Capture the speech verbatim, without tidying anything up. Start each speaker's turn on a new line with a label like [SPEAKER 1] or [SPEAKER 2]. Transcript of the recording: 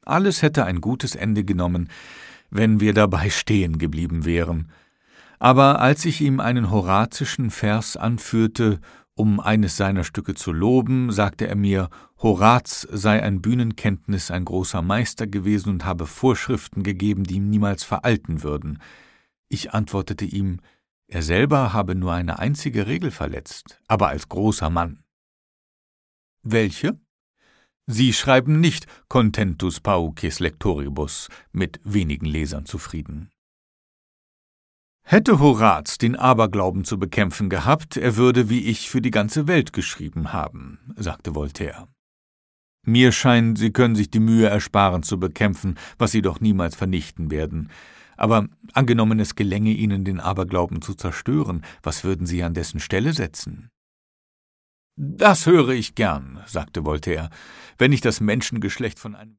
[SPEAKER 1] Alles hätte ein gutes Ende genommen, wenn wir dabei stehen geblieben wären. Aber als ich ihm einen horazischen Vers anführte, um eines seiner Stücke zu loben, sagte er mir, Horaz sei an Bühnenkenntnis ein großer Meister gewesen und habe Vorschriften gegeben, die ihm niemals veralten würden. Ich antwortete ihm, er selber habe nur eine einzige Regel verletzt, aber als großer Mann. Welche? Sie schreiben nicht Contentus paucis lectoribus, mit wenigen Lesern zufrieden. Hätte Horaz den Aberglauben zu bekämpfen gehabt, er würde wie ich für die ganze Welt geschrieben haben, sagte Voltaire. Mir scheint, Sie können sich die Mühe ersparen zu bekämpfen, was Sie doch niemals vernichten werden. Aber angenommen, es gelänge Ihnen, den Aberglauben zu zerstören, was würden Sie an dessen Stelle setzen? »Das höre ich gern«, sagte Voltaire, »wenn ich das Menschengeschlecht von einem